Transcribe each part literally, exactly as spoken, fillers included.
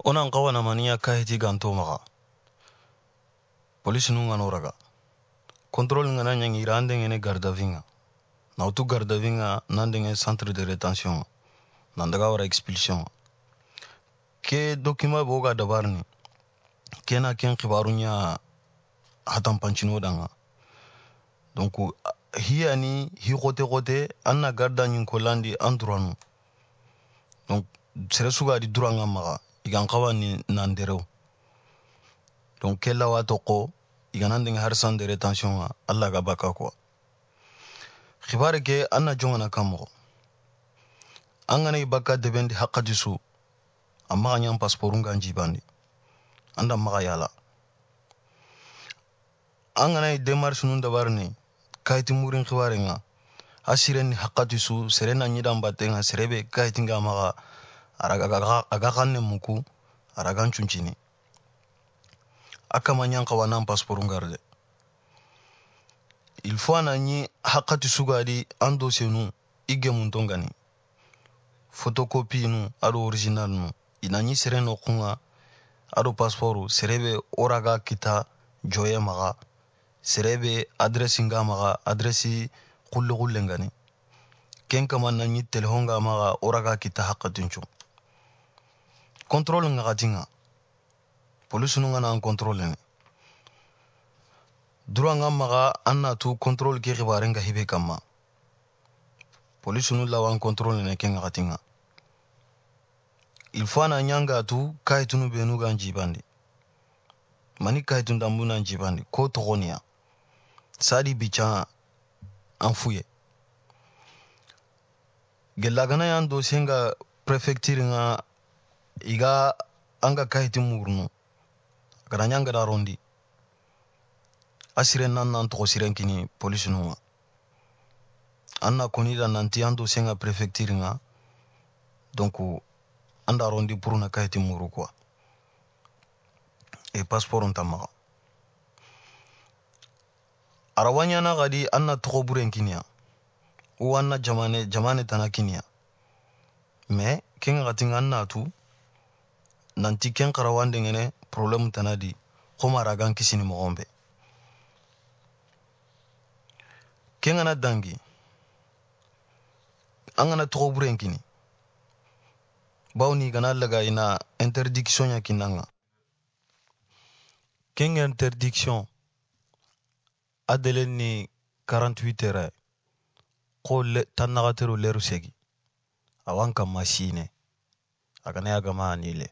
Onan kawana maniya kahiti ganto maga. Polisi nunga noraga. Contrôle ngana nyang ira andengene garda vinga. Na utu garda vinga nandenge centre de rétention. Nandaga wara expulsion. Ke document boga dabarni. Kena ken khibarunya hatan panchino danga. Donc hiya ni hi kote kote anna garda nyin kolandi anduranu. Donc sere suga di duranga maga igan kawa ni nandereo. Donc kella wato ko igan andeng har centre de rétention Allah ga baka quoi. Khibare ke anna jongana kamo. Angana ibaka debendi haqqadisu amma nyam passporunga njibandi. Anda maga yala. Angana démarche nun dabarni kayti murin khibare nga asiren haqqadisu serena nyidam batenga serebe kayti nga maga araga aga kanne muku aragan chunchini. Akama nyanka wanan passporunga rde. Il faut anani haqqadisu gadi ando senu ige muntongani. Photocopie nu ado original nu inani sereno kunga ado passportu serebe oraga kita joye maga serebe adresi nga maga adresi kulle kulle ngani ken kama nani telehonga maga oraga kita haqqatinchu contrôle nga gatinga police nu nga na contrôle ne dura nga maga anna tu contrôle ke khibare nga hibe kama police nu lawan contrôle ne ken gatinga il faut na nyanga tu kaytunu benu ganji bandi mani kaytun dambuna njibandi ko togonia sadi bicha anfuye gelagana yan dossier nga préfecture nga iga anga kayti murnu gara nyanga da rondi asire nan nan to siren kini police nu anna koni da nanti an dossier nga préfecture nga donc anda rondi pour na kayti muru quoi et passeport on tamaga arawanya na gadi anna to buren kinia ou anna jamane jamane tanakinia mais ken gatinga anna tu nanti ken karawande ngene problème tanadi khoma ragan kisini mogombe ken ana dangi angana to buren kini bawni gana laga ina interdiction ya kinanga ken interdiction adelen ni quarante-huit heures ko le tannagatero leru segi awanka machine agana ya gama anile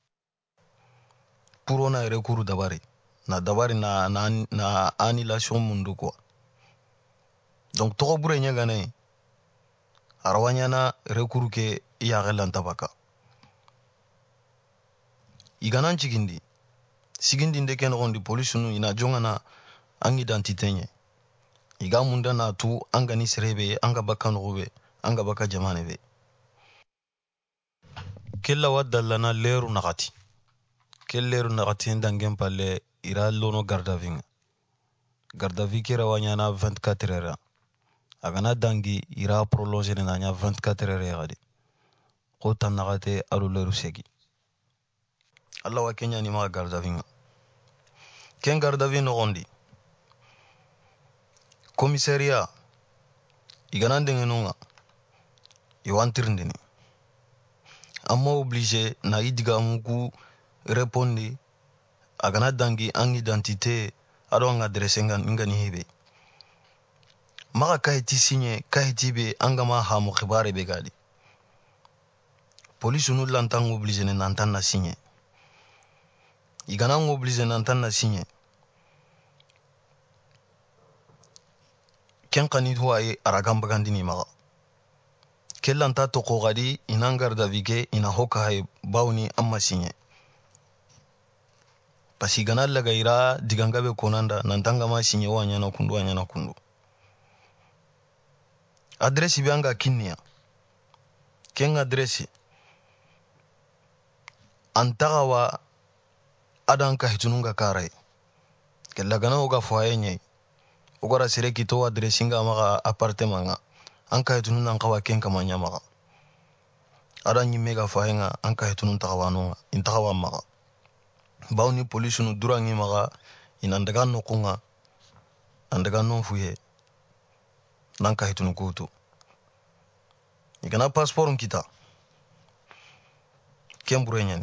pour na recours dabari na dabari na na, na annulation mundu quoi donc to bure nya gane arawanya na recours ke iya gelan tabaka iganan chigindi sigindi ndeke no gondi police nu ina jongana ang identité nye iga munda na tu angani serebe anga baka nobe anga baka jamane be kella wadalla na leru nagati kelleru nagati ndangem palle ira lono gardavinga gardavi kera wanya na vingt-quatre heures agana dangi ira prolonger na nya vingt-quatre heures gadi ko tan nagate alu leru segi alla wa kenya ni ma gardavinga ken gardavi no gondi commissariat igana ndengenonga iwantirndini amma obligé na idiga muku répondre agana dangi ang identité ado ang adresse ngani hibe maka kayti signé kayti be angama hamu khibare be gadi police nu lantang obligé ne nantan na signé igana obligé nantan na signé ken kani huwaye aragam bagandini maga kellanta to ko gadi inangar davike ina hoka hay bawni amma signé pasi gana laga ira digangabe konanda nantanga ma signé wanya na kundu wanya na kundu adresse bianga kinnia ken adresse antagawa adan ka hitununga kare kellagana oga foyenye ogara sere kito adresse nga maga appartement nga anka hitununga kawa ken kamanya maga ada nyimme ga fayenga anka hetunun taxawanonga in taxawa maxa bawo ni police nu durangi maxa ina ndaga nokunga andaga non fuye nanka hetunu kutu igana passeport kita kembure nyani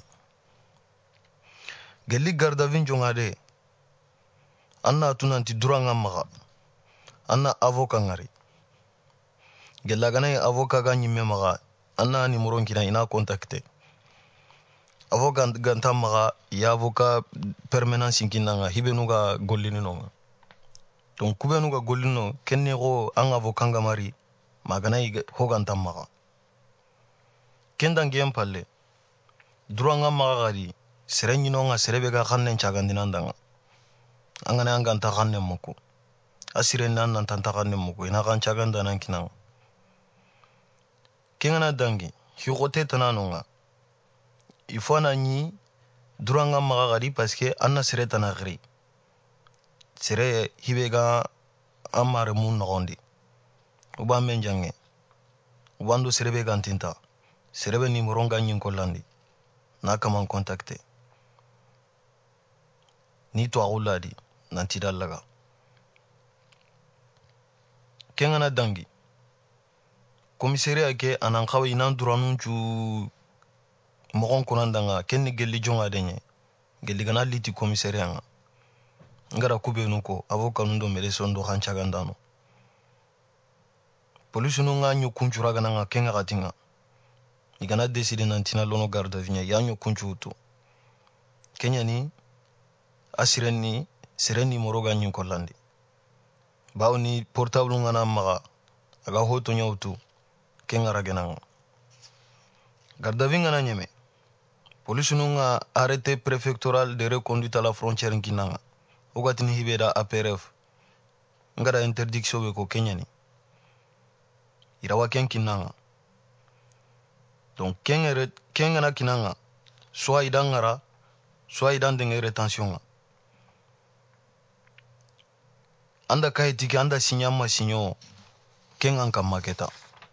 gelli gardavin jongade anna tunanti duranga maxa anna avocat ngari gella gana avocat ga nyimme maxa anna numéro kina ina contacter avocat ganta maxa ya avocat permanence kinanga hibenu ga gollini nonga donc kubenu ga gollino kenne go an avocat ngamari magana hoganta maxa kendange palle duranga maxa gadi sere ñinonga serebe ga xannen cagandinandanga angana anganta xannen muku asire nan nan tanta xannen muku ina xan cagandanan kinanga kengana dangi higote tananonga ifana ñi duranga maxa gadi parce que anna sere tana xiri sere hibe ga an mare mun noxondi uba men jange ubando serebe gantinta serebe numéro nga ñin kollandi na kaman contacter ni to aguladi nanti dallaga kengana dangi commissariat ke anan xawe inan duranun cu moxon kunandanga kenni gelli jonga denye gelli gana liti commissariat nga ngara kubenu ko avocat nundo médecin do xan cagandano police nu nga ñu kuncura gananga kenga xatinga igana décider nantina lono garde vigne ya ñu kuncuutu kenyani asiren ni seren numéro ga ñin kollandi bawo ni portable ngana maxa aga hoto ñawtu kenga ragenanga garde vigne ngana ñeme police nu nga arrêté préfectoral de reconduite à la frontière kinanga ogatini hibeda A P R F ngada interdiction be ko kenyani irawa ken kinanga donc kengere kengana kinanga soit idangara soit idan denge rétention nga anda kayitiki anda signa ma signo kengan kam maketa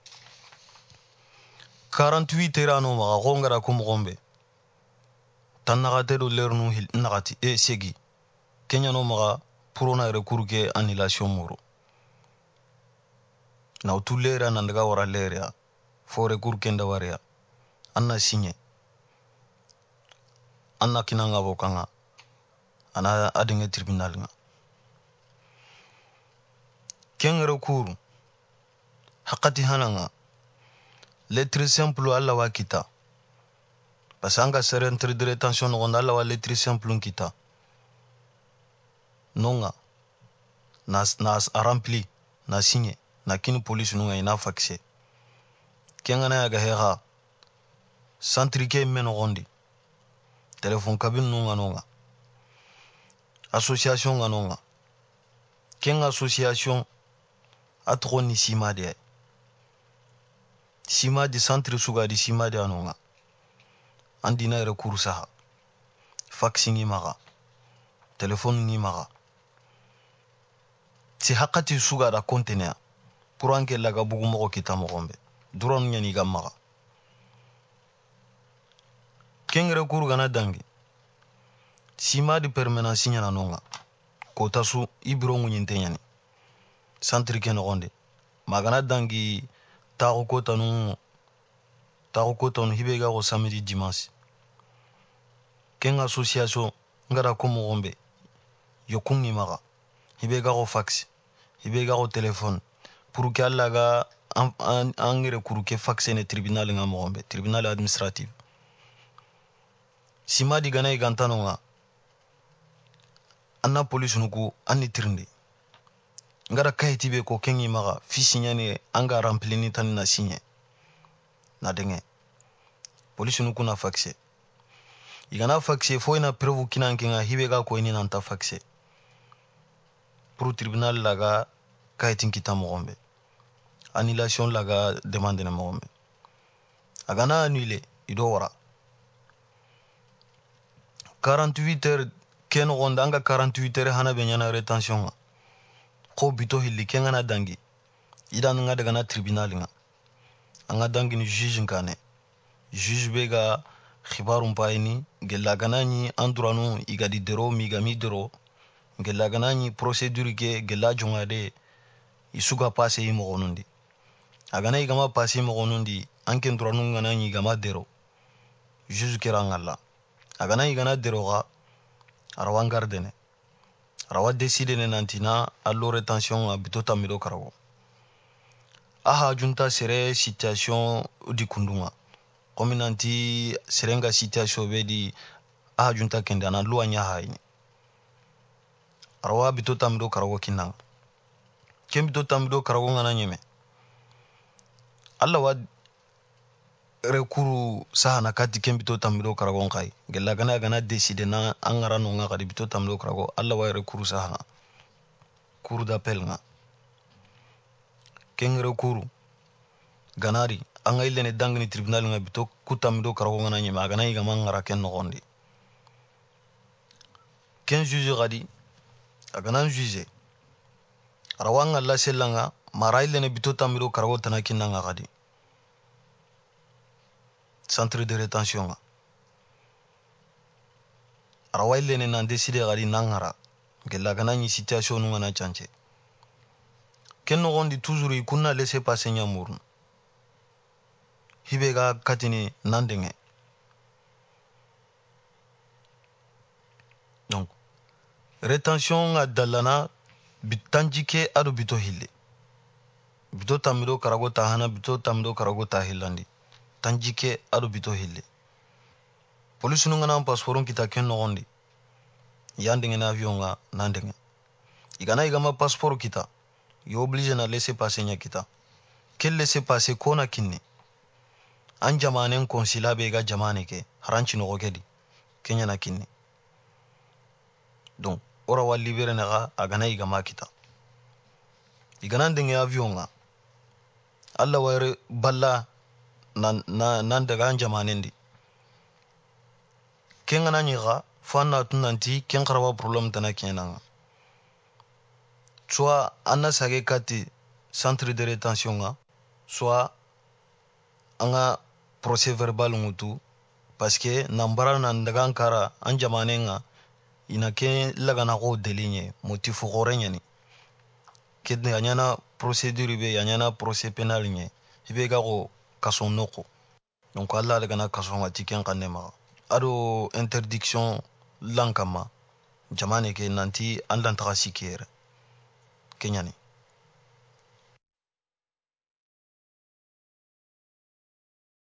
quarante-huit heures ano maga ko ngara ko mogombe tan naxate do leer nu hil naxati e segi kenyano maga pour na recours ke annulation muru na utu leera nandaga wara leeria fo recours kenda waria anna signé anna kinanga avocanga ana adenge tribunal nga ken recours hakati hananga lettre simple alla wa kita pasanga sere entre de rétention no alla wa lettre simple kita nonga nas nas a rempli na signé na kini police nunga ina faxe kengana ya gaheha centre ke meno gondi telephone cabine nunga nonga association nga nonga ken association atro ni simade simade centre suga di simade anonga andina recours saha faxing ni maga telephone ni maga ti hakati suga da conteneur pour anke laga bugu mogo kita mogombe duron nyani ga maga kengre kuru gana dangi sima di permanence nyana nonga ko tasu ibro ngunyinte nyani centre ke no gonde magana dangi taxu ko tanu taxu ko tanu hibe ga ko samedi dimanche ken association ngara ko mogombe yokungi maga hibe ga ko fax hibe ga ko téléphone pour que alla ga an angere kuru ke fax ne tribunal nga mogombe tribunal administratif sima di gana igantano nga anna police nuku anni tirndi ngara kayiti be ko kengi maga fisi nyane anga rempli ni tan na signé na denge police nuku na faxe igana faxe fo ina preuve kinan kinga hibe ga ko ini nanta faxe pour tribunal laga kayitin kita mogombe annulation laga demande na mogombe agana annulé ido wara quarante-huit heures ken gonda anga quarante-huit heures hana be nyana rétention nga ko bito hilli kengana dangi idan nga daga na tribunal nga anga dangi ni juge ngane juge be ga khibarum payini gella ganani anduranu igadi dero migami dero gella ganani procedure ke gella jongade isuga passe yi mogonundi agana igama passe mogonundi anke nduranu ganani igama dero juge kera ngalla agana igana dero ga arawan gardene arawa décider ne nantina allo rétention a bito tamido karago aha junta sere situation di kundunga komi nanti serenga situation be di aha junta kende ana luwa nya hayni arawa bito tamido karago kinanga ken bito tamido karago ngana nyeme alla wa rekuru sahana kati ken bito tamido karago ngai gella gana gana décider na angara no nga kadi bito tamido karago alla wa rekuru sahana cour d'appel nga ken rekuru ganari anga ilene dangni tribunal nga bito kutamido karago ngana nyeme agana igama ngara ken nogondi ken juge gadi agana juge arawa ngalla sellanga mara ilene bito tamido karago tana kinanga gadi centre de rétention nga arawa ilene nan décider gadi nangara gella gana ni situation nu ngana chance ken nogondi toujours ikunna laisser passer nyamurun hibe ga katini nandenge donc rétention nga dalana bitanjike ado bito hille bito tamido karago tahana bito tamido karago tahillandi tanjike ado bito hille police nu ngana passporun kita ken nogondi yandenge na avion nga nandenge igana igama passeport kita yo obligé na laisser passer nya kita kel laisser passer kona kinni an jamanen consulat be ga jamane ke haranci nogo kedi kenya na kinni donc ora wa libéré naga agana igama kita igana ndenge avion nga alla wayre balla nan na nan daga an jamanen di kenga na nyiga fanna tunanti ken kharawa problem tana kenanga soit anna sage kati centre de rétention nga soit anga procès verbal ngutu parce que nambara nan daga ankara an jamanen nga ina ke lagana go delinye motifu gore nyani kedne anyana procédure be anyana procès pénal nye hibe ga go kason noko donc alla daga na kason ngati ken kanema ado interdiction lankama jamane ke nanti an lantaka sikere kenyani